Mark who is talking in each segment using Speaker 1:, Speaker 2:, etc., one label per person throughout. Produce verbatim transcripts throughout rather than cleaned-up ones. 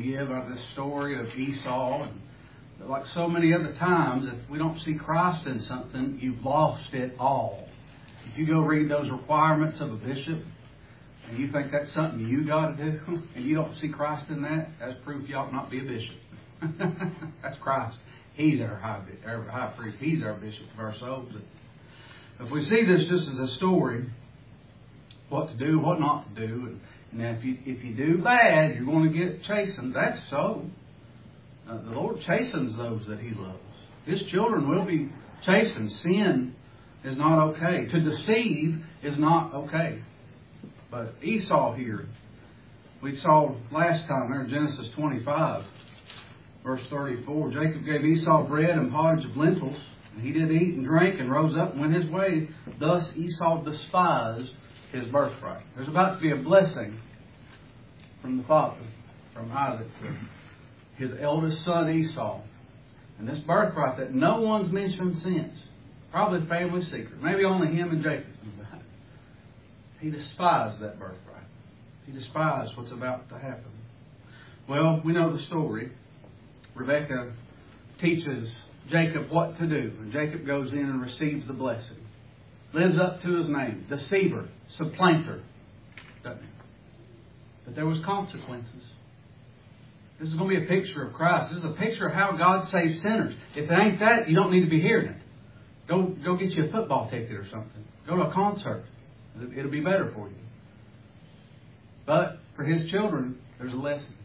Speaker 1: give out of this story of Esau. And like so many other times, if we don't see Christ in something, you've lost it all. If you go read those requirements of a bishop, and you think that's something you got to do, and you don't see Christ in that, that's proof you ought not be a bishop. That's Christ. He's our high, our high priest. He's our bishop of our souls. If we see this just as a story, what to do, what not to do, and, and if you if you do bad, you're going to get chastened. That's so. Uh, the Lord chastens those that He loves. His children will be chastened. Sin is not okay. To deceive is not okay. But Esau here, we saw last time there in Genesis twenty-five, verse thirty-four, Jacob gave Esau bread and pottage of lentils, and he did eat and drink and rose up and went his way. Thus Esau despised his birthright. There's about to be a blessing from the father, from Isaac, to his eldest son Esau. And this birthright that no one's mentioned since, probably family secret, maybe only him and Jacob. He despised that birthright. He despised what's about to happen. Well, we know the story. Rebekah teaches Jacob what to do. And Jacob goes in and receives the blessing. Lives up to his name. Deceiver. Supplanter. Doesn't he? But there was consequences. This is going to be a picture of Christ. This is a picture of how God saves sinners. If it ain't that, you don't need to be hearing it. Go, go get you a football ticket or something. Go to a concert. It'll be better for you. But for his children, there's a lesson.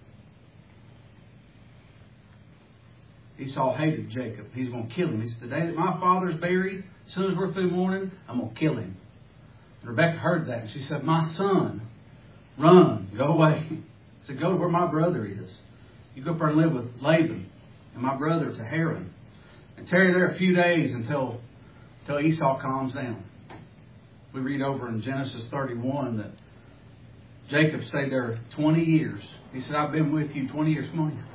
Speaker 1: Esau hated Jacob. He's going to kill him. He said, the day that my father's buried, as soon as we're through mourning, I'm going to kill him. And Rebekah heard that. And she said, my son, run, go away. She said, go to where my brother is. You go up there and live with Laban and my brother to Haran. And tarry there a few days until, until Esau calms down. We read over in Genesis thirty-one that Jacob stayed there twenty years. He said, I've been with you twenty years. Come on.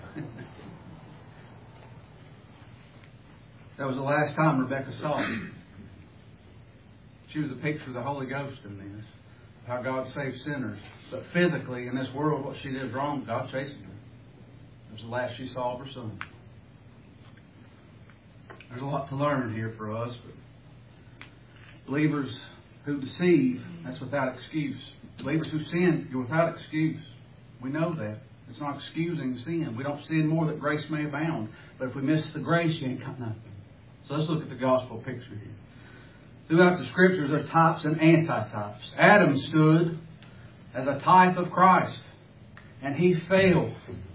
Speaker 1: That was the last time Rebekah saw him. She was a picture of the Holy Ghost in this. How God saves sinners. But physically, in this world, what she did wrong, God chastened her. It was the last she saw of her son. There's a lot to learn here for us. But believers who deceive, that's without excuse. Believers who sin, you're without excuse. We know that. It's not excusing sin. We don't sin more that grace may abound. But if we miss the grace, you ain't got nothing. So let's look at the gospel picture here. Throughout the Scriptures, there are types and antitypes. Adam stood as a type of Christ, and he failed.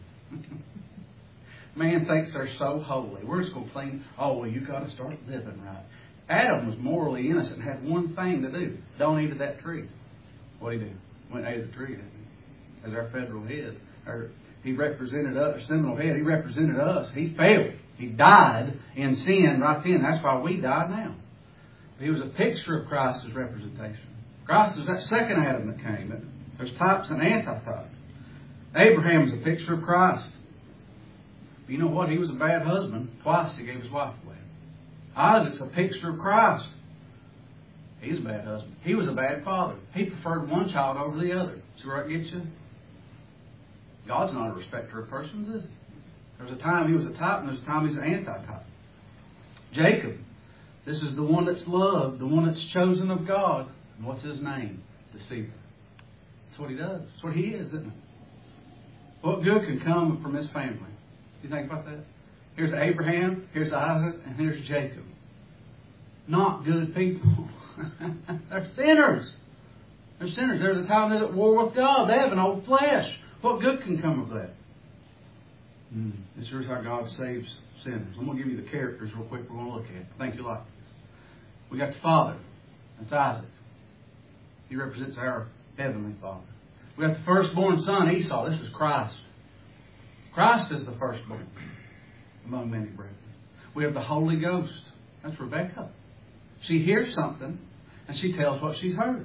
Speaker 1: Man thinks they're so holy. We're just going to claim, oh, well, you got to start living right. Adam was morally innocent and had one thing to do. Don't eat of that tree. What did he do? Went and ate of the tree, didn't he? As our federal head. Or he represented us, our seminal head. He represented us. He failed. He died in sin right then. That's why we die now. He was a picture of Christ's representation. Christ was that second Adam that came. There's types and antitypes. Abraham was a picture of Christ. But you know what? He was a bad husband. Twice he gave his wife away. Isaac's a picture of Christ. He's a bad husband. He was a bad father. He preferred one child over the other. See where that gets you? God's not a respecter of persons, is he? There's a time he was a type and there's a time he's an antitype. Jacob. This is the one that's loved, the one that's chosen of God. And what's his name? Deceiver. That's what he does. That's what he is, isn't it? What good can come from his family? Do you think about that? Here's Abraham, here's Isaac, and here's Jacob. Not good people. They're sinners. They're sinners. There's a time they're at war with God. They have an old flesh. What good can come of that? Mm. This is how God saves sinners. I'm going to give you the characters real quick we're going to look at. I think you like this. We got the Father. That's Isaac. He represents our Heavenly Father. We got the firstborn son, Esau. This is Christ. Christ is the firstborn among many brethren. We have the Holy Ghost. That's Rebekah. She hears something and she tells what she's heard.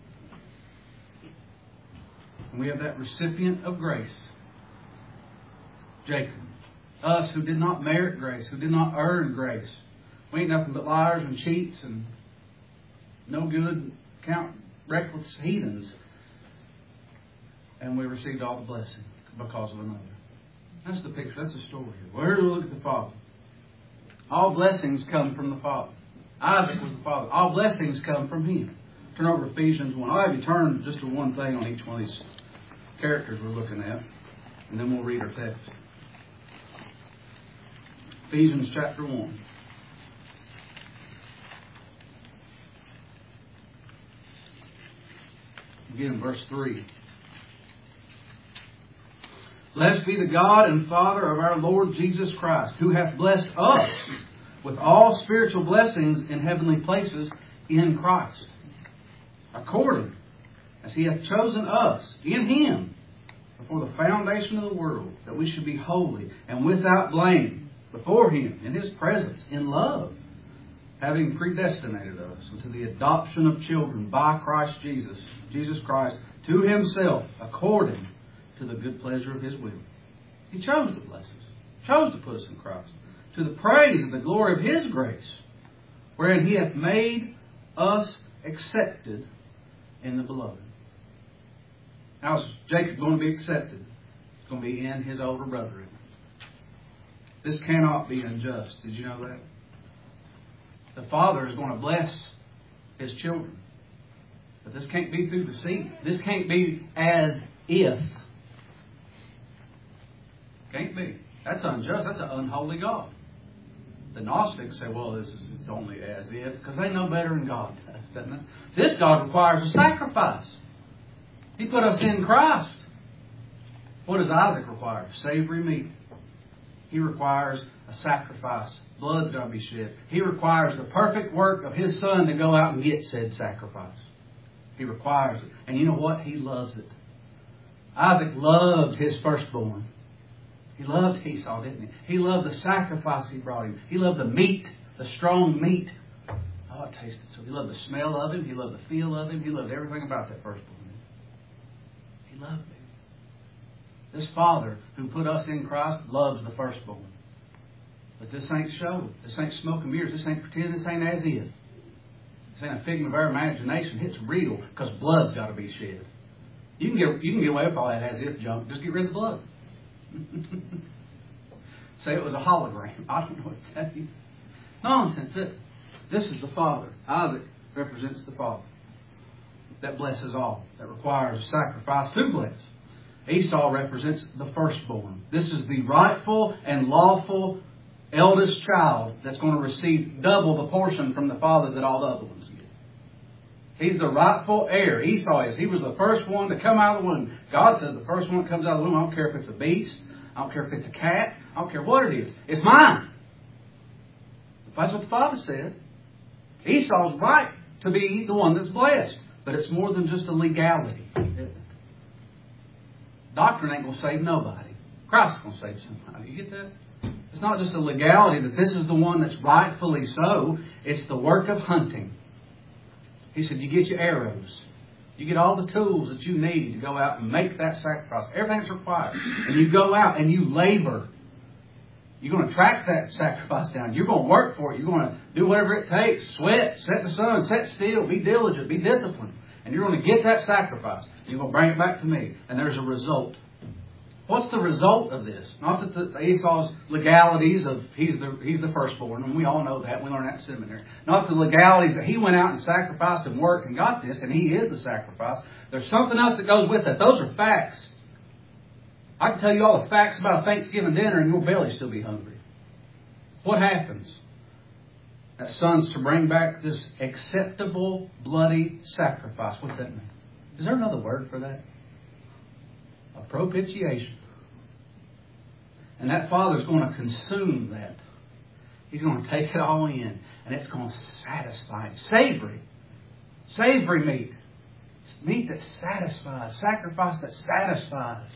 Speaker 1: And we have that recipient of grace, Jacob. Us who did not merit grace, who did not earn grace. We ain't nothing but liars and cheats and no good, count reckless heathens. And we received all the blessing because of another. That's the picture. That's the story here. Where do we look at the Father? All blessings come from the Father. Isaac was the father. All blessings come from him. Turn over to Ephesians one. I'll have you turn just to one thing on each one of these characters we're looking at, and then we'll read our text. Ephesians chapter one. Again, verse three. Blessed be the God and Father of our Lord Jesus Christ, who hath blessed us with all spiritual blessings in heavenly places in Christ, according as He hath chosen us in Him before the foundation of the world, that we should be holy and without blame before Him in His presence in love, having predestinated us unto the adoption of children by Christ Jesus, Jesus Christ, to Himself, according to the good pleasure of His will. He chose to bless us, chose to put us in Christ, to the praise of the glory of His grace, wherein He hath made us accepted in the beloved. How is Jacob going to be accepted? It's going to be in his older brother. This cannot be unjust. Did you know that? The Father is going to bless His children. But this can't be through deceit. This can't be as if. Can't be. That's unjust. That's an unholy God. The Gnostics say, well, this is it's only as if, because they know better than God does, doesn't it? This God requires a sacrifice. He put us in Christ. What does Isaac require? Savory meat. He requires a sacrifice. Blood's got to be shed. He requires the perfect work of His Son to go out and get said sacrifice. He requires it. And you know what? He loves it. Isaac loved his firstborn. He loved Esau, didn't he? He loved the sacrifice he brought him. He loved the meat, the strong meat. Oh, it tasted so. He loved the smell of him. He loved the feel of him. He loved everything about that firstborn. He loved him. This Father who put us in Christ loves the firstborn. But this ain't show. This ain't smoke and mirrors. This ain't pretend. This ain't as if. This ain't a figment of our imagination. It's real because blood's got to be shed. You can get you can get away with all that as if junk. Just get rid of the blood. Say it was a hologram. I don't know what to tell you. Nonsense. It. This is the Father. Isaac represents the Father. That blesses all. That requires a sacrifice to bless. Esau represents the firstborn. This is the rightful and lawful eldest child that's going to receive double the portion from the father that all the other ones get. He's the rightful heir. Esau is. He was the first one to come out of the womb. God says the first one that comes out of the womb, I don't care if it's a beast. I don't care if it's a cat. I don't care what it is. It's mine. That's what the Father said. Esau's right to be the one that's blessed. But it's more than just a legality. Doctrine ain't going to save nobody. Christ's going to save somebody. You get that? It's not just a legality that this is the one that's rightfully so. It's the work of hunting. He said, you get your arrows. You get all the tools that you need to go out and make that sacrifice. Everything's required. And you go out and you labor. You're going to track that sacrifice down. You're going to work for it. You're going to do whatever it takes. Sweat, set in the sun, sit still, be diligent, be disciplined. And you're going to get that sacrifice. You're going to bring it back to me. And there's a result. What's the result of this? Not that the, the Esau's legalities of he's the he's the firstborn, and we all know that. We learned that in seminary. Not the legalities that he went out and sacrificed and worked and got this, and he is the sacrifice. There's something else that goes with that. Those are facts. I can tell you all the facts about a Thanksgiving dinner, and your belly still be hungry. What happens? That son's to bring back this acceptable bloody sacrifice. What's that mean? Is there another word for that? A propitiation. And that Father's going to consume that. He's going to take it all in. And it's going to satisfy him. Savory. Savory meat. Meat that satisfies. Sacrifice that satisfies.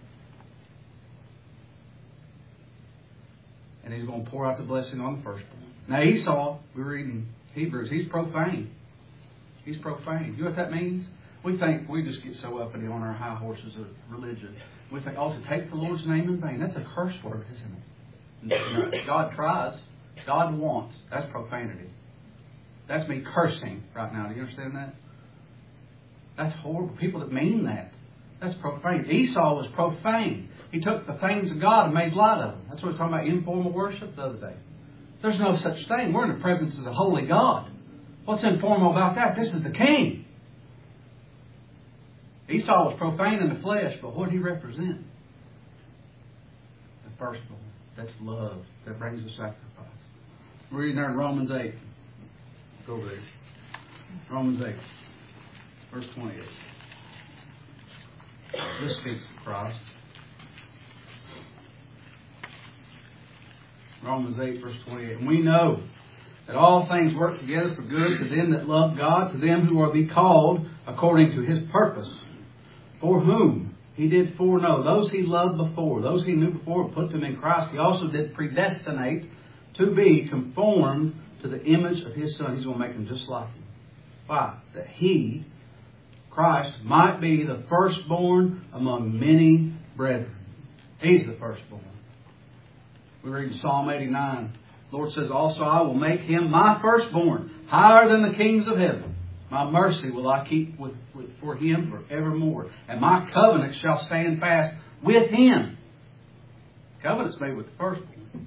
Speaker 1: And He's going to pour out the blessing on the firstborn. Now Esau, we're reading Hebrews, he's profane. He's profane. You know what that means? We think we just get so uppity on our high horses of religion. We think, oh, to take the Lord's name in vain. That's a curse word, isn't it? God tries. God wants. That's profanity. That's me cursing right now. Do you understand that? That's horrible. People that mean that. That's profane. Esau was profane. He took the things of God and made light of them. That's what we're talking about informal worship the other day. There's no such thing. We're in the presence of the holy God. What's informal about that? This is the king. Esau was profane in the flesh, but what did he represent? The firstborn. That's love that brings the sacrifice. We're reading there in Romans eight. Go over there. Romans eight, verse twenty-eight. This speaks of Christ. Romans eight, verse twenty-eight. And we know that all things work together for good to them that love God, to them who are be called according to His purpose. For whom He did foreknow, those He loved before, those He knew before, put them in Christ. He also did predestinate to be conformed to the image of His Son. He's going to make them just like Him. Why? That He, Christ, might be the firstborn among many brethren. He's the firstborn. We read in Psalm eighty-nine. The Lord says, also I will make Him my firstborn, higher than the kings of heaven. My mercy will I keep with, with, for Him forevermore. And my covenant shall stand fast with Him. Covenant's made with the firstborn.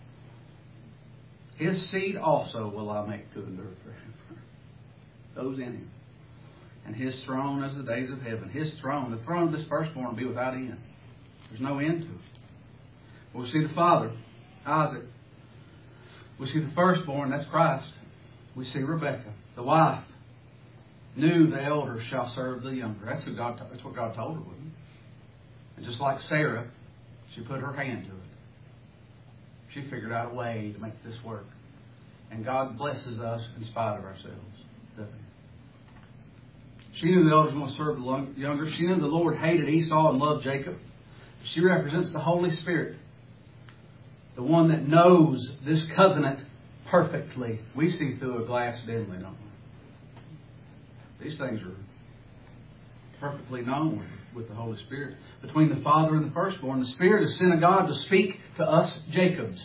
Speaker 1: His seed also will I make to endure forever. Those in Him. And His throne as the days of heaven. His throne, the throne of this firstborn will be without end. There's no end to it. We see the father, Isaac. We see the firstborn, that's Christ. We see Rebekah, the wife. Knew the elder shall serve the younger. That's who God. That's what God told her, wasn't it? And just like Sarah, she put her hand to it. She figured out a way to make this work. And God blesses us in spite of ourselves, doesn't He? She knew the elder was going to serve the younger. She knew the Lord hated Esau and loved Jacob. She represents the Holy Spirit, the one that knows this covenant perfectly. We see through a glass dimly, don't we? These things are perfectly known with the Holy Spirit. Between the Father and the firstborn, the Spirit is sent of God to speak to us Jacobs.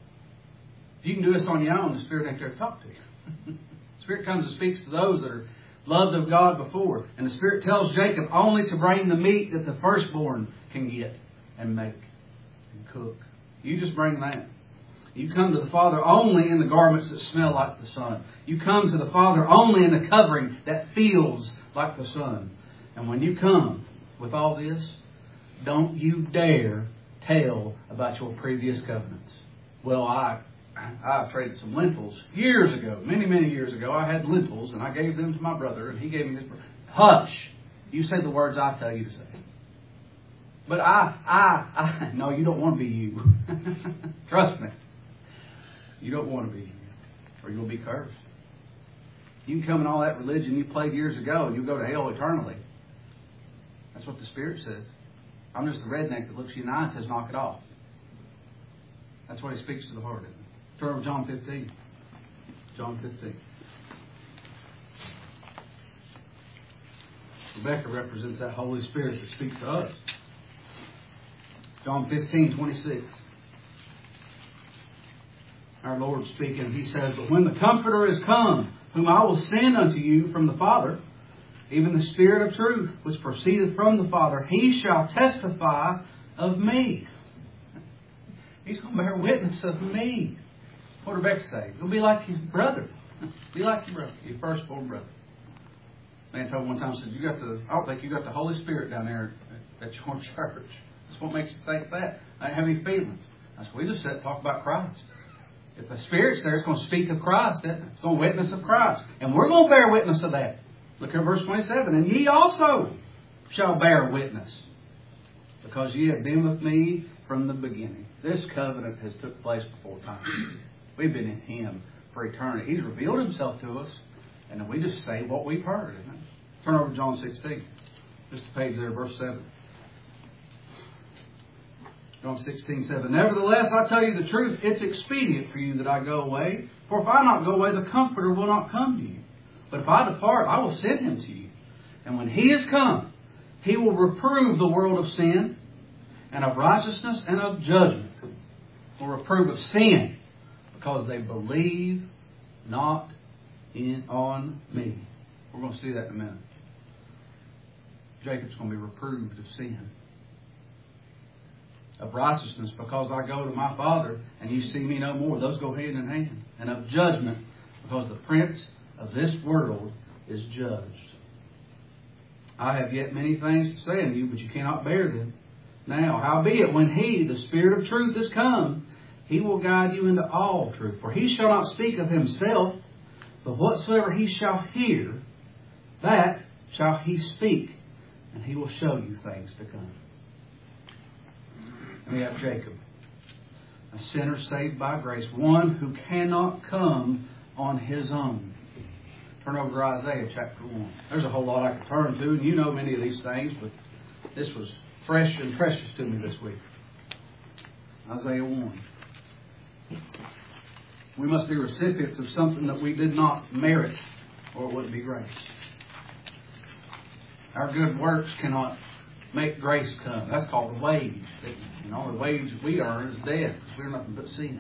Speaker 1: If you can do this on your own, the Spirit ain't there to talk to you. The Spirit comes and speaks to those that are loved of God before. And the Spirit tells Jacob only to bring the meat that the firstborn can get and make and cook. You just bring that. You come to the Father only in the garments that smell like the sun. You come to the Father only in the covering that feels like the sun. And when you come with all this, don't you dare tell about your previous covenants. Well, I I traded some lentils years ago, many, many years ago. I had lentils and I gave them to my brother and he gave me his. Hush! You say the words I tell you to say. But I, I, I, no, you don't want to be you. Trust me. You don't want to be you, or you'll be cursed. You can come in all that religion you played years ago and you'll go to hell eternally. That's what the Spirit says. I'm just the redneck that looks at you in the eye and says, knock it off. That's what He speaks to the heart. Turn to John fifteen. John fifteen. Rebecca represents that Holy Spirit that speaks to us. John fifteen, twenty-six. Our Lord speaking, He says, but when the Comforter is come, whom I will send unto you from the Father, even the Spirit of truth, which proceedeth from the Father, He shall testify of me. He's going to bear witness of me. What did Rebecca say? He'll be like his brother. Be like your brother, your firstborn brother. Man told me one time, said, you got the, I don't think you got the Holy Spirit down there at your church. That's what makes you think that. I didn't have any feelings. I said, we just said talk about Christ. If the Spirit's there, it's going to speak of Christ. Isn't it? It's going to witness of Christ. And we're going to bear witness of that. Look at verse twenty-seven. And ye also shall bear witness, because ye have been with me from the beginning. This covenant has took place before time. We've been in Him for eternity. He's revealed Himself to us. And then we just say what we've heard. Isn't it? Turn over to John sixteen. Just a page there, verse seven. John sixteen, seven. Nevertheless, I tell you the truth, it's expedient for you that I go away. For if I not go away, the Comforter will not come to you. But if I depart, I will send Him to you. And when He is come, He will reprove the world of sin, and of righteousness, and of judgment. Will reprove of sin, because they believe not in on me. We're going to see that in a minute. Jacob's going to be reproved of sin. Of righteousness, because I go to my Father and you see me no more. Those go hand in hand. And of judgment, because the prince of this world is judged. I have yet many things to say unto you, but you cannot bear them. Now, howbeit, when He, the Spirit of truth, is come, He will guide you into all truth. For He shall not speak of Himself, but whatsoever He shall hear, that shall He speak, and He will show you things to come. And we have Jacob, a sinner saved by grace, one who cannot come on his own. Turn over to Isaiah chapter one. There's a whole lot I could turn to, and you know many of these things, but this was fresh and precious to me this week. Isaiah one. We must be recipients of something that we did not merit, or it wouldn't be grace. Our good works cannot make grace come. That's called the wage. And all the wage we earn is death, because we're nothing but sin.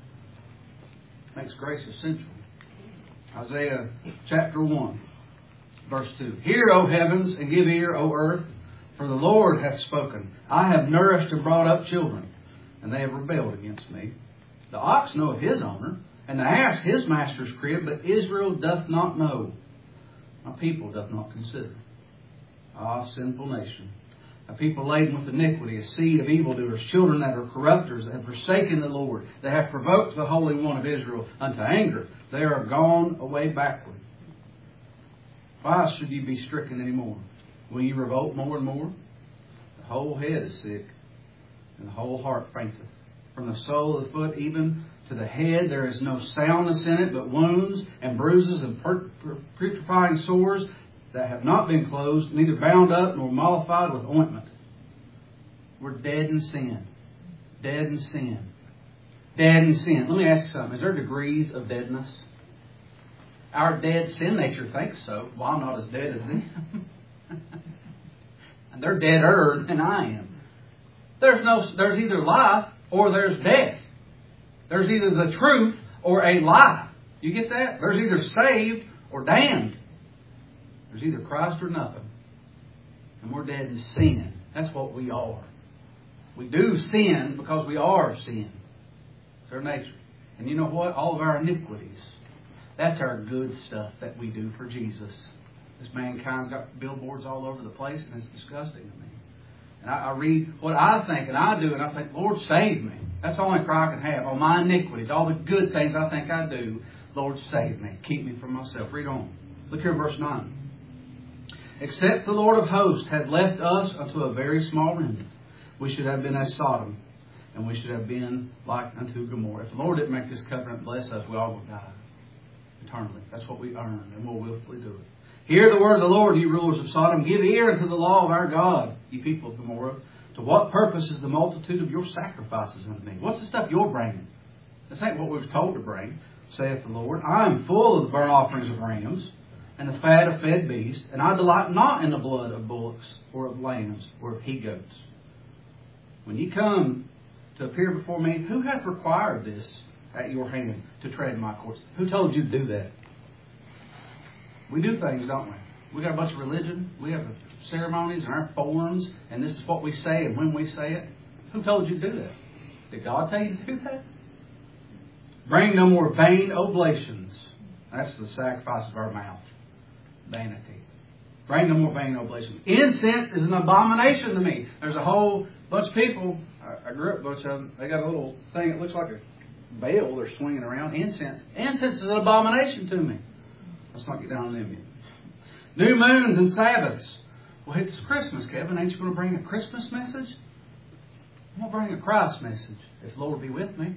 Speaker 1: Makes grace essential. Isaiah chapter one, verse two. Hear, O heavens, and give ear, O earth, for the Lord hath spoken. I have nourished and brought up children, and they have rebelled against me. The ox knoweth his owner, and the ass his master's crib, but Israel doth not know. My people doth not consider. Ah, sinful nation. A people laden with iniquity, a seed of evildoers, children that are corrupters, that have forsaken the Lord. They have provoked the Holy One of Israel unto anger. They are gone away backward. Why should you be stricken any more? Will you revolt more and more? The whole head is sick, and the whole heart fainteth. From the sole of the foot even to the head there is no soundness in it, but wounds and bruises and putrefying sores that have not been closed, neither bound up nor mollified with ointment. We're dead in sin. Dead in sin. Dead in sin. Let me ask you something. Is there degrees of deadness? Our dead sin nature thinks so. Well, I'm not as dead as them. And they're deader than I am. There's no. There's either life or there's death. There's either the truth or a lie. You get that? There's either saved or damned. There's either Christ or nothing. And we're dead in sin. That's what we are. We do sin because we are sin. It's our nature. And you know what? All of our iniquities, that's our good stuff that we do for Jesus. This mankind's got billboards all over the place, and it's disgusting to me. And I, I read what I think, and I do, and I think, Lord, save me. That's the only cry I can have. All my iniquities, all the good things I think I do, Lord, save me. Keep me from myself. Read on. Look here in verse nine. Except the Lord of hosts had left us unto a very small remnant, we should have been as Sodom, and we should have been like unto Gomorrah. If the Lord didn't make this covenant and bless us, we all would die eternally. That's what we earned, and we'll willfully do it. Hear the word of the Lord, you rulers of Sodom. Give ear unto the law of our God, you people of Gomorrah. To what purpose is the multitude of your sacrifices unto me? What's the stuff you're bringing? This ain't what we were told to bring, saith the Lord. I am full of the burnt offerings of rams, and the fat of fed beasts, and I delight not in the blood of bullocks, or of lambs, or of he-goats. When ye come to appear before me, who hath required this at your hand to tread my courts? Who told you to do that? We do things, don't we? We got a bunch of religion. We have ceremonies and our forms, and this is what we say and when we say it. Who told you to do that? Did God tell you to do that? Bring no more vain oblations. That's the sacrifice of our mouth. Vanity. Bring no more vain oblations. Incense is an abomination to me. There's a whole bunch of people. I, I grew up, a bunch of them. They got a little thing that looks like a bell they're swinging around. Incense. Incense is an abomination to me. Let's not get down on them yet. New moons and Sabbaths. Well, it's Christmas, Kevin. Ain't you going to bring a Christmas message? I'm going to bring a Christ message. If the Lord be with me.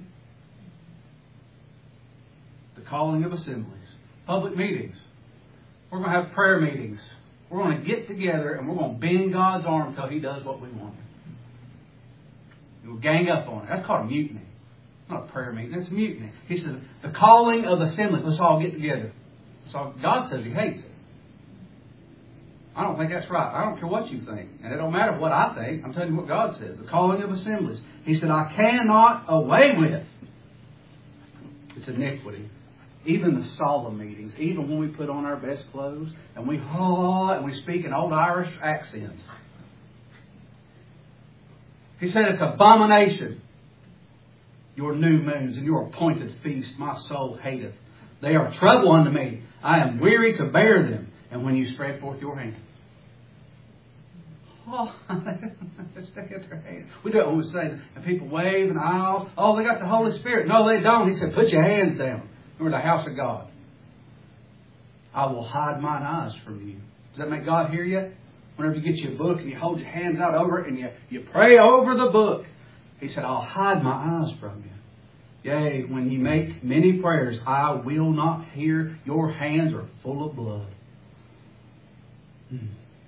Speaker 1: The calling of assemblies. Public meetings. We're going to have prayer meetings. We're going to get together and we're going to bend God's arm until He does what we want. We'll gang up on it. That's called a mutiny. Not a prayer meeting. That's a mutiny. He says, the calling of assemblies. Let's all get together. So God says He hates it. I don't think that's right. I don't care what you think. And it don't matter what I think. I'm telling you what God says. The calling of assemblies. He said, I cannot away with. It's iniquity. Even the solemn meetings, even when we put on our best clothes and we oh, and we speak in old Irish accents. He said, it's abomination. Your new moons and your appointed feast, my soul hateth. They are trouble unto me. I am weary to bear them. And when you spread forth your hand. Oh, just stick at their hand. We do it when we say, and people wave and aisle. Oh, they got the Holy Spirit. No, they don't. He said, put your hands down. We're the house of God. I will hide mine eyes from you. Does that make God hear you? Whenever you get your book and you hold your hands out over it and you, you pray over the book. He said, I'll hide my eyes from you. Yea, when you make many prayers, I will not hear. Your hands are full of blood. Hmm.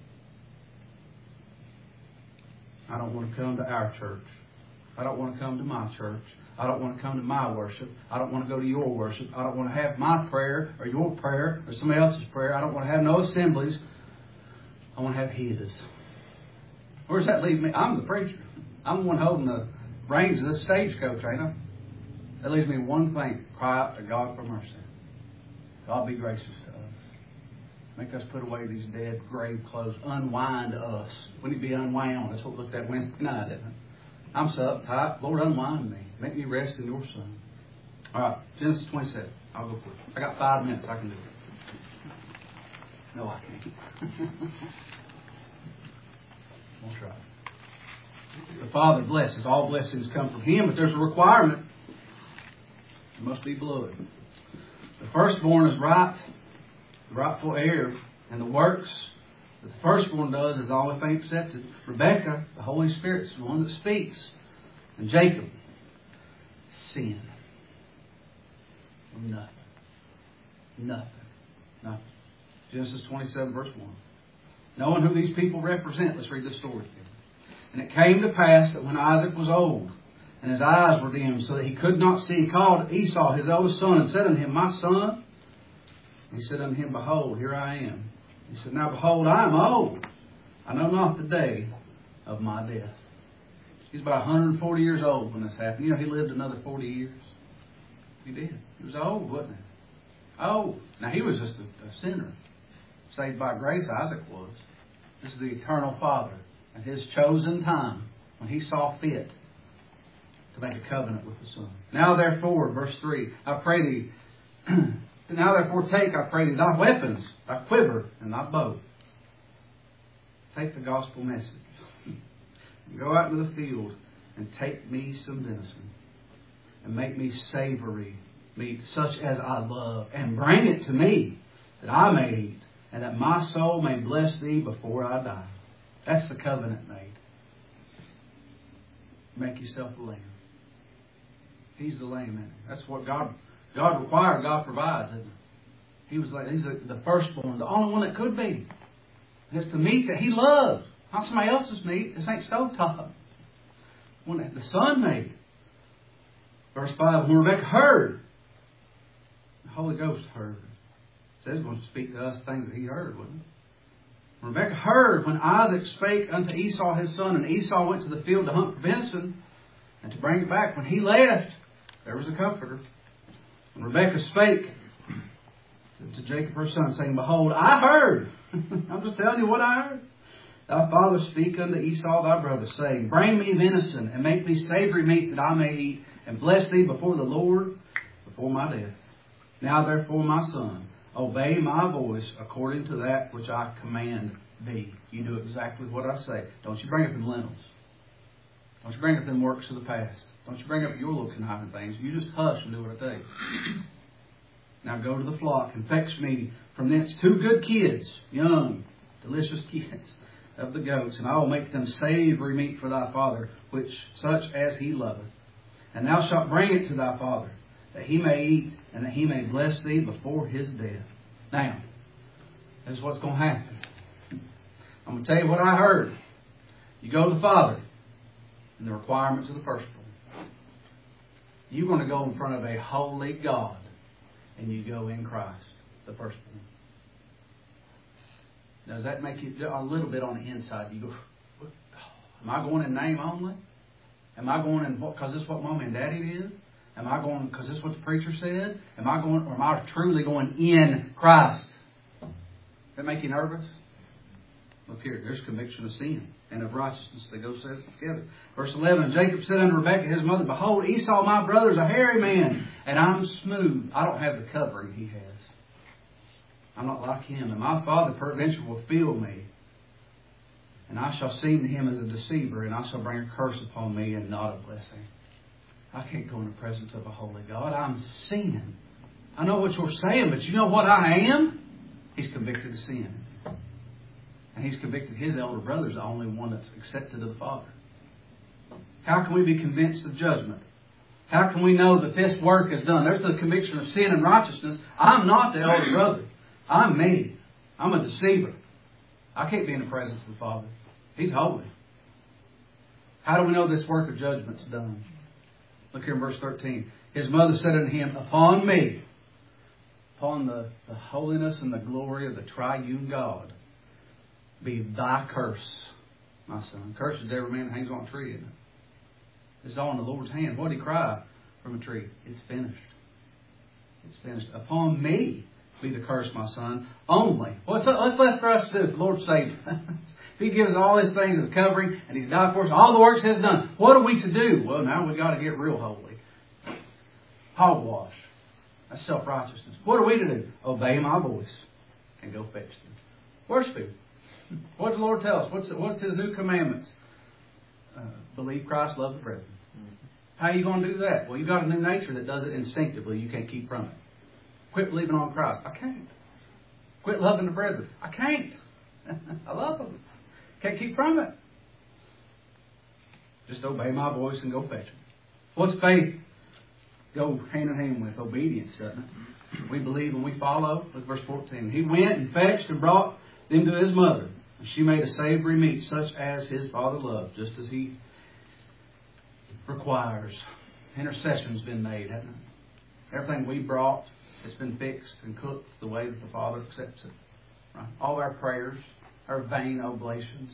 Speaker 1: I don't want to come to our church. I don't want to come to my church. I don't want to come to my worship. I don't want to go to your worship. I don't want to have my prayer or your prayer or somebody else's prayer. I don't want to have no assemblies. I want to have His. Where does that leave me? I'm the preacher. I'm the one holding the reins of this stagecoach, ain't I? That leaves me one thing. Cry out to God for mercy. God be gracious to us. Make us put away these dead grave clothes. Unwind us. We need to be unwound. That's what we looked at Wednesday night, isn't it? I'm so uptight. Lord, unwind me. Make me rest in your Son. All right, Genesis twenty-seven. I'll go for it. I got five minutes. I can do it. No, I can't. We'll try. The Father blesses. All blessings come from Him, but there's a requirement. There must be blood. The firstborn is right, the rightful heir, and the works that the firstborn does is the only thing accepted. Rebekah, the Holy Spirit's the one that speaks. And Jacob, sin. Nothing. Nothing. Nothing. Genesis twenty-seven, verse one. Knowing who these people represent, let's read this story to you. And it came to pass that when Isaac was old, and his eyes were dim, so that he could not see, he called Esau, his eldest son, and said unto him, My son. And he said unto him, Behold, here I am. He said, Now behold, I am old. I know not the day of my death. He's about one hundred forty years old when this happened. You know, he lived another forty years. He did. He was old, wasn't he? Old. Now, he was just a, a sinner. Saved by grace, Isaac was. This is the eternal Father. At His chosen time, when He saw fit to make a covenant with the Son. Now therefore, verse three, I pray thee, now therefore take, I pray thee, thy weapons, thy quiver, and thy bow. Take the gospel message. And go out into the field and take me some venison. And make me savory meat, such as I love. And bring it to me, that I may eat, and that my soul may bless thee before I die. That's the covenant made. Make yourself a lamb. He's the lamb, man. That's what God God required, God provides, isn't it? He was like, He's the, the firstborn, the only one that could be. It's the meat that He loves. Not somebody else's meat. This ain't stovetop. One that the Son made. Verse five, when Rebekah heard, the Holy Ghost heard. It says He's going to speak to us things that He heard, wouldn't it? Rebekah heard when Isaac spake unto Esau his son, and Esau went to the field to hunt for venison, and to bring it back. When he left, there was a comforter. And Rebekah spake to, to Jacob her son, saying, Behold, I heard. I'm just telling you what I heard. Thy father speak unto Esau thy brother, saying, Bring me venison, and make me savory meat, that I may eat, and bless thee before the Lord, before my death. Now therefore, my son, obey my voice according to that which I command thee. You do exactly what I say. Don't you bring up them lentils. Don't you bring up them works of the past. Don't you bring up your little conniving things. You just hush and do what I tell you. Now go to the flock and fetch me from thence two good kids, young, delicious kids of the goats, and I will make them savory meat for thy father, which such as he loveth. And thou shalt bring it to thy father, that he may eat, and that he may bless thee before his death. Now, this is what's going to happen. I'm going to tell you what I heard. You go to the Father, and the requirements of the firstborn. You're going to go in front of a holy God, and you go in Christ, the firstborn. Does that make you a little bit on the inside? You go, am I going in name only? Am I going in, because this is what Mom and Daddy did? Am I going because this is what the preacher said? Am I going, or am I truly going in Christ? Does that make you nervous? Look here, there's conviction of sin and of righteousness. They go together. Verse eleven, Jacob said unto Rebekah his mother, Behold, Esau my brother is a hairy man, and I'm smooth. I don't have the covering he has. I'm not like him, and my father peradventure will feel me. And I shall seem to him as a deceiver, and I shall bring a curse upon me and not a blessing. I can't go in the presence of a holy God. I'm sinning. I know what you're saying, but you know what I am? He's convicted of sin. And he's convicted his elder brother is the only one that's accepted of the Father. How can we be convinced of judgment? How can we know that this work is done? There's the conviction of sin and righteousness. I'm not the elder brother. I'm me. I'm a deceiver. I can't be in the presence of the Father. He's holy. How do we know this work of judgment's done? Look here in verse thirteen. His mother said unto him, Upon me, upon the, the holiness and the glory of the triune God, be thy curse, my son. Cursed is every man that hangs on a tree, isn't it? It's all in the Lord's hand. What did he cry from a tree? It's finished. It's finished. Upon me be the curse, my son. Only. What's what's left for us to do? The Lord saved us. If He gives all His things as covering, and He's died for us, all the works He has done. What are we to do? Well, now we've got to get real holy. Hogwash. That's self-righteousness. What are we to do? Obey my voice and go fetch them. Worship Him. What does the Lord tell us? What's, what's His new commandments? Uh, believe Christ, love the brethren. How are you going to do that? Well, you've got a new nature that does it instinctively. You can't keep from it. Quit believing on Christ. I can't. Quit loving the brethren. I can't. I love them. Can't keep from it. Just obey my voice and go fetch them. What's faith? Go hand in hand with obedience, doesn't it? We believe and we follow. Look at verse fourteen. He went and fetched and brought them to his mother. And she made a savory meat such as his father loved, just as he requires. Intercession's been made, hasn't it? Everything we brought, it's been fixed and cooked the way that the Father accepts it. Right? All our prayers, our vain oblations,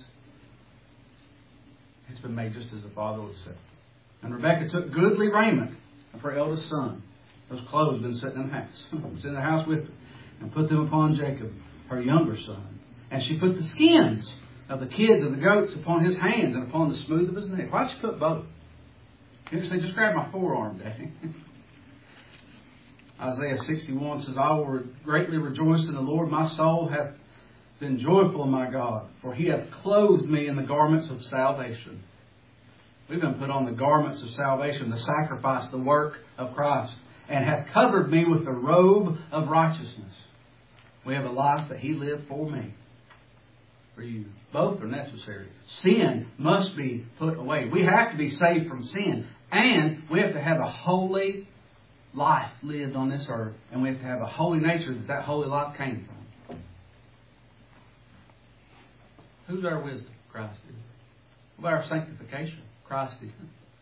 Speaker 1: it's been made just as the Father would accept. And Rebekah took goodly raiment of her eldest son. Those clothes had been sitting in the house. It was in the house with her. And put them upon Jacob, her younger son. And she put the skins of the kids and the goats upon his hands and upon the smooth of his neck. Why'd she put both? You just say, just grab my forearm, Daddy. Isaiah sixty-one says, I will greatly rejoice in the Lord. My soul hath been joyful in my God, for He hath clothed me in the garments of salvation. We've been put on the garments of salvation, the sacrifice, the work of Christ, and hath covered me with the robe of righteousness. We have a life that He lived for me, for you. Both are necessary. Sin must be put away. We have to be saved from sin, and we have to have a holy life lived on this earth, and we have to have a holy nature that that holy life came from. Who's our wisdom? Christ is. What about our sanctification? Christ is.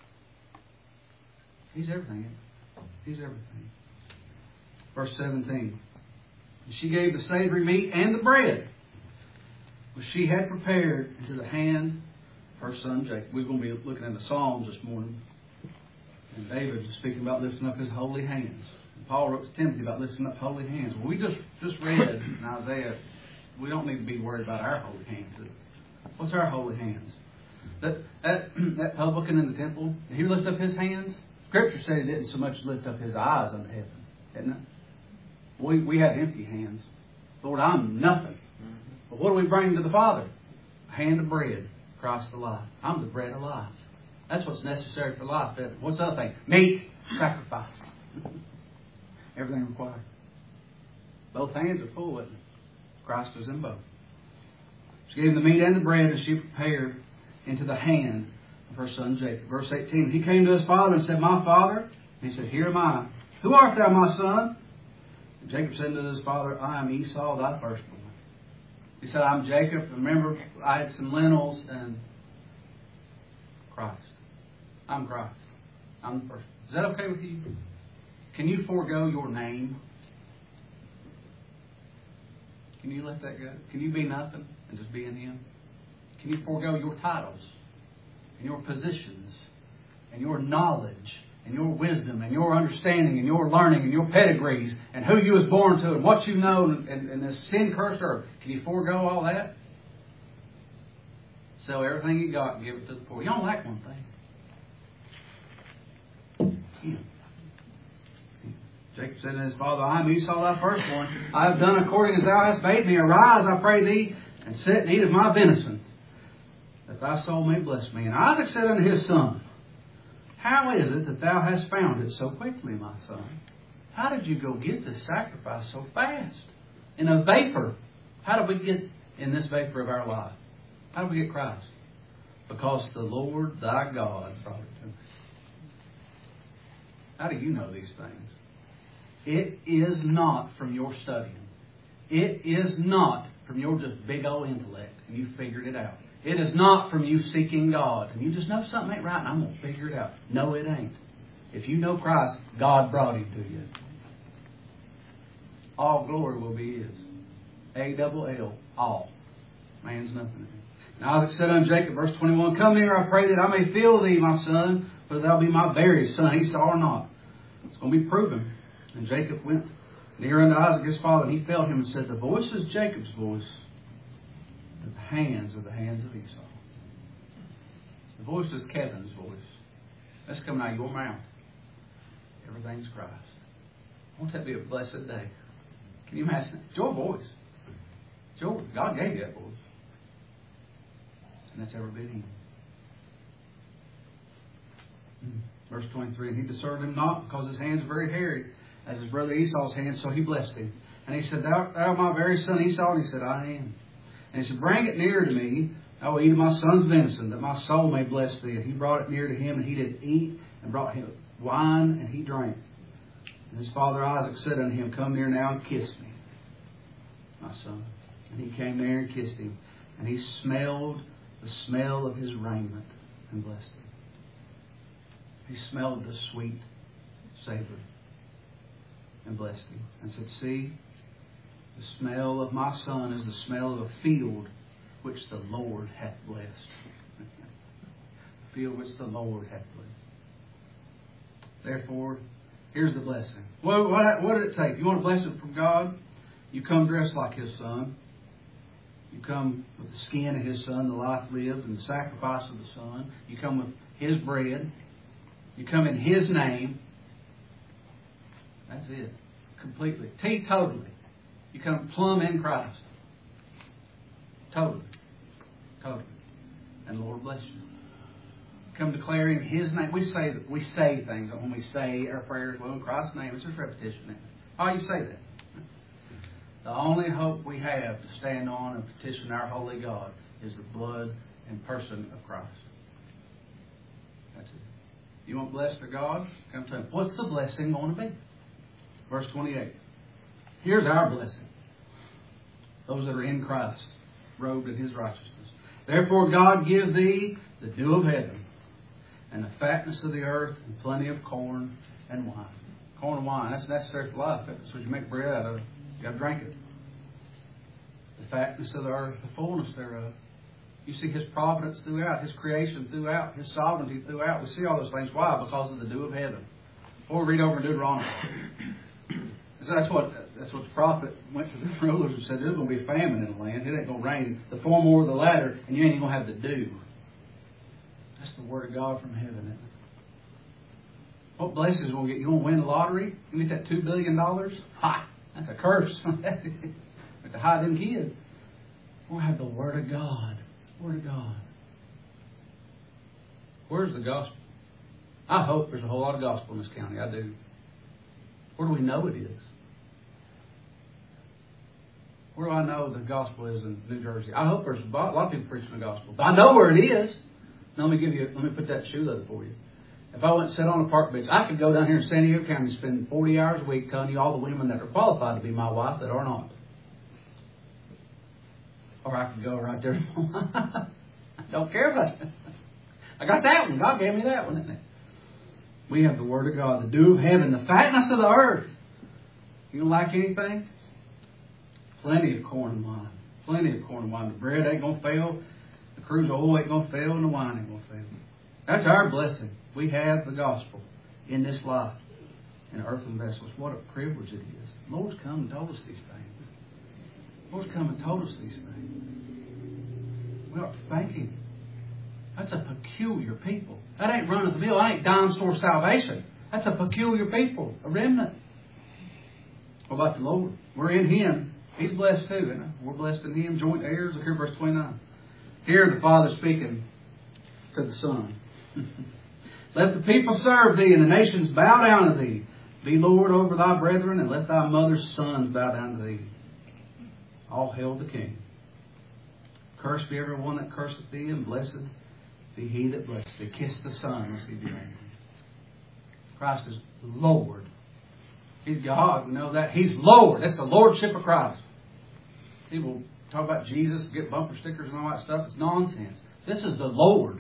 Speaker 1: He's everything. He's everything. Verse seventeen. She gave the savory meat and the bread which she had prepared into the hand of her son Jacob. We're going to be looking at the Psalms this morning. And David was speaking about lifting up his holy hands. And Paul wrote to Timothy about lifting up holy hands. Well, we just, just read in Isaiah, we don't need to be worried about our holy hands. What's our holy hands? That that, that publican in the temple, did he lift up his hands? Scripture said he didn't so much lift up his eyes unto heaven, didn't it? We, we have empty hands. Lord, I'm nothing. But what do we bring to the Father? A hand of bread, Christ alive. I'm the bread of life. That's what's necessary for life. What's the other thing? Meat, sacrifice. Everything required. Both hands are full, isn't it? Christ was in both. She gave him the meat and the bread as she prepared into the hand of her son Jacob. Verse eighteen. He came to his father and said, My father. And he said, Here am I. Who art thou, my son? And Jacob said to his father, I am Esau, thy firstborn. He said, I'm Jacob. Remember, I had some lentils and Christ. I'm Christ. I'm the first. Is that okay with you? Can you forego your name? Can you let that go? Can you be nothing and just be in Him? Can you forego your titles and your positions and your knowledge and your wisdom and your understanding and your learning and your pedigrees and who you was born to and what you know and, and, and this sin-cursed earth. Can you forego all that? Sell everything you got and give it to the poor. You don't like one thing. Yeah. Jacob said to his father, I am Esau thy firstborn. I have done according as thou hast bade me. Arise, I pray thee, and sit and eat of my venison, that thy soul may bless me. And Isaac said unto his son, How is it that thou hast found it so quickly, my son? How did you go get this sacrifice so fast? In a vapor. How did we get in this vapor of our life? How did we get Christ? Because the Lord thy God brought it to me. How do you know these things? It is not from your studying. It is not from your just big old intellect and you figured it out. It is not from you seeking God and you just know something ain't right and I'm going to figure it out. No, it ain't. If you know Christ, God brought Him to you. All glory will be His. A double L, all. Man's nothing. Now Isaac said unto Jacob, verse twenty-one, Come near, I pray, that I may feel thee, my son, for thou be my very son, Esau or not. It's going to be proven. And Jacob went near unto Isaac his father, and he felt him and said, The voice is Jacob's voice, but the hands are the hands of Esau. The voice is Kevin's voice. That's coming out of your mouth. Everything's Christ. Won't that be a blessed day? Can you imagine it? It's your voice. It's your, God gave you that voice. And that's ever been Him. Verse twenty-three, And he discerned him not, because his hands were very hairy, as his brother Esau's hands, so he blessed him. And he said, Thou, thou my very son Esau? And he said, I am. And he said, Bring it near to me, I will eat of my son's venison, that my soul may bless thee. And he brought it near to him, and he did eat, and brought him wine, and he drank. And his father Isaac said unto him, Come near now and kiss me, my son. And he came near and kissed him. And he smelled the smell of his raiment, and blessed him. He smelled the sweet savor, and blessed him. And said, See, the smell of my son is the smell of a field which the Lord hath blessed. The field which the Lord hath blessed. Therefore, here's the blessing. What, what, what did it take? You want a blessing from God? You come dressed like His Son. You come with the skin of His Son, the life lived, and the sacrifice of the Son. You come with His bread. You come in His name. That's it. Completely. Teetotally. You come plumb in Christ. Totally. Totally. And the Lord bless you. Come declaring His name. We say we say things when we say our prayers. Well, in Christ's name, it's just repetition. How do you say that? The only hope we have to stand on and petition our holy God is the blood and person of Christ. That's it. You want blessed of God? Come to Him. What's the blessing going to be? Verse twenty-eight. Here's our blessing. Those that are in Christ, robed in His righteousness. Therefore God give thee the dew of heaven, and the fatness of the earth, and plenty of corn and wine. Corn and wine, that's necessary for life. That's what you make bread out of. You got to drink it. The fatness of the earth, the fullness thereof. You see His providence throughout, His creation throughout, His sovereignty throughout. We see all those things. Why? Because of the dew of heaven. Or read over in Deuteronomy. So that's what that's what the prophet went to the rulers and said, there's going to be a famine in the land. It ain't going to rain. The former or the latter, and you ain't even going to have the dew. That's the word of God from heaven, isn't it? What blessings will get? You want to win the lottery? You get that two billion dollars? Ha! That's a curse. But to hide them kids. We'll have the Word of God. Word of God. Where's the gospel? I hope there's a whole lot of gospel in this county. I do. Where do we know it is? Where do I know the gospel is in New Jersey? I hope there's a lot of people preaching the gospel. But I know where it is. Now let me give you. Let me put that shoe leather for you. If I went and sit on a park bench, I could go down here in San Diego County and spend forty hours a week telling you all the women that are qualified to be my wife that are not. Or I could go right there. I don't care about it. I got that one. God gave me that one, didn't He? We have the Word of God, the dew of heaven, the fatness of the earth. You don't like anything? Plenty of corn and wine. Plenty of corn and wine. The bread ain't going to fail. The cruise oil ain't going to fail. And the wine ain't going to fail. That's our blessing. We have the gospel. in this life in earthen vessels. What a privilege it is. The Lord's come and told us these things. The Lord's come and told us these things. We ought to thank Him. That's a peculiar people. That ain't run of the mill. That ain't dime store salvation. That's a peculiar people, a remnant. What about the Lord? We're in Him. He's blessed too, isn't he? We're blessed in Him, joint heirs. Look here, verse twenty-nine. Here the Father speaking to the Son. Let the people serve Thee, and the nations bow down to Thee. Be Lord over Thy brethren, and let Thy mother's sons bow down to Thee. All hail the King. Cursed be every one that curseth Thee, and blessed be he that blesseth Thee. Kiss the Son, lest He be angry. Christ is Lord. He's God. We know that. He's Lord. That's the Lordship of Christ. People talk about Jesus, get bumper stickers and all that stuff. It's nonsense. This is the Lord.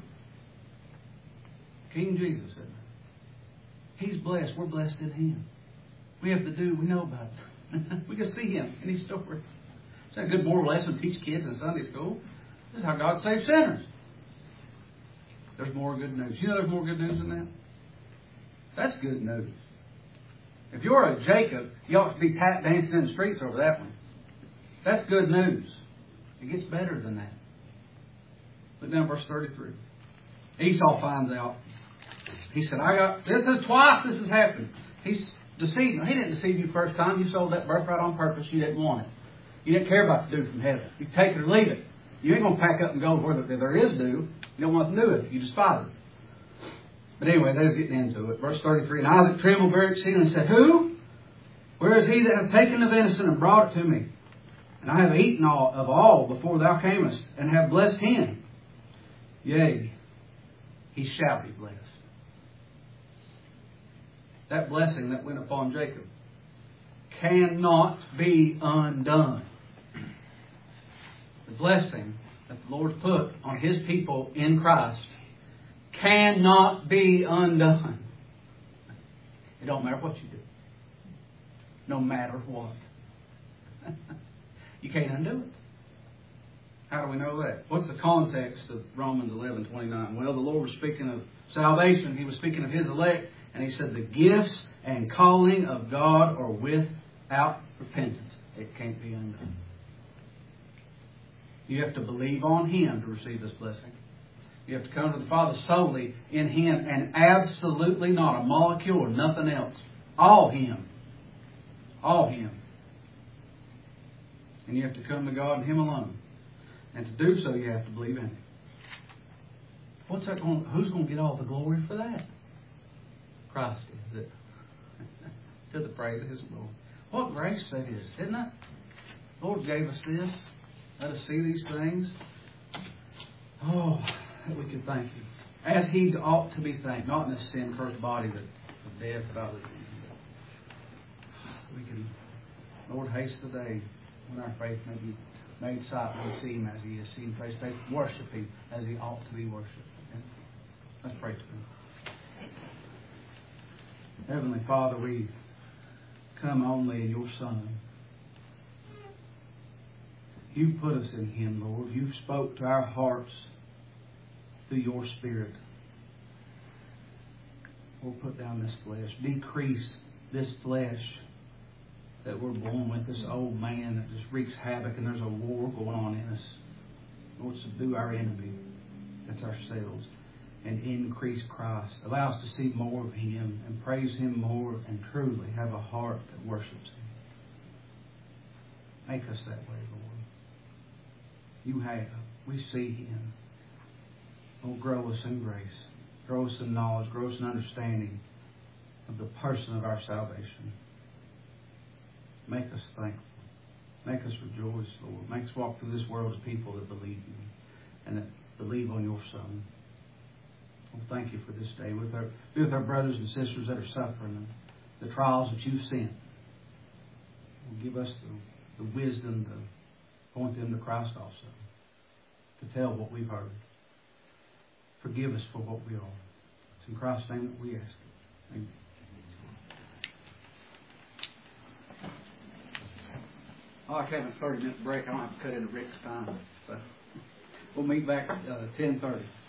Speaker 1: King Jesus, isn't it? He's blessed. We're blessed in Him. We have to do, we know about it. We can see Him in His stories. Is that a good moral lesson to teach kids in Sunday school? This is how God saves sinners. There's more good news. You know there's more good news than that? That's good news. If you're a Jacob, you ought to be tap dancing in the streets over that one. That's good news. It gets better than that. Look down verse thirty-three. Esau finds out. He said, I got, this is twice this has happened. He's deceived me. He didn't deceive you first time. You sold that birthright on purpose. You didn't want it. You didn't care about the dew from heaven. You take it or leave it. You ain't going to pack up and go where there is dew. You don't want to do it. You despise it. But anyway, they're getting into it. Verse thirty-three. And Isaac trembled very exceedingly and said, Who? Where is he that hath taken the venison and brought it to me? And I have eaten all of all before thou camest, and have blessed him. Yea, he shall be blessed. That blessing that went upon Jacob cannot be undone. The blessing that the Lord put on His people in Christ cannot be undone. It don't matter what you do. No matter what. You can't undo it. How do we know that? What's the context of Romans eleven twenty-nine? Well, the Lord was speaking of salvation. He was speaking of His elect. And He said the gifts and calling of God are without repentance. It can't be undone. You have to believe on Him to receive this blessing. You have to come to the Father solely in Him and absolutely not a molecule or nothing else. All Him. All Him. And you have to come to God and Him alone. And to do so, you have to believe in Him. What's that going? Who's going to get all the glory for that? Christ is it. To the praise of His glory. What grace that is, isn't it? The Lord gave us this. Let us see these things. Oh, that we can thank Him. As He ought to be thanked. Not in this sin-cursed body that of death, but other things. We can, Lord, haste the day when our faith may be made sight, we see Him as He is seen face to face. Worship Him as He ought to be worshipped. Okay? Let's pray to Him. Heavenly Father, we come only in Your Son. You put us in Him, Lord. You spoke to our hearts through Your Spirit. We'll put down this flesh. Decrease this flesh that we're born with, this old man that just wreaks havoc, and there's a war going on in us. Lord, subdue our enemy. That's ourselves. And increase Christ. Allow us to see more of Him and praise Him more and truly have a heart that worships Him. Make us that way, Lord. You have. We see Him. Oh, grow us in grace. Grow us in knowledge. Grow us in understanding of the person of our salvation. Make us thankful. Make us rejoice, Lord. Make us walk through this world as people that believe You and that believe on Your Son. Well, thank You for this day. With our, be with our brothers and sisters that are suffering, the trials that You've sent. Well, give us the, the wisdom to point them to Christ also, to tell what we've heard. Forgive us for what we are. It's in Christ's name that we ask it. Amen. Oh, I can't have a thirty minute break. I don't have to cut into Rick's time. So we'll meet back at uh, ten thirty.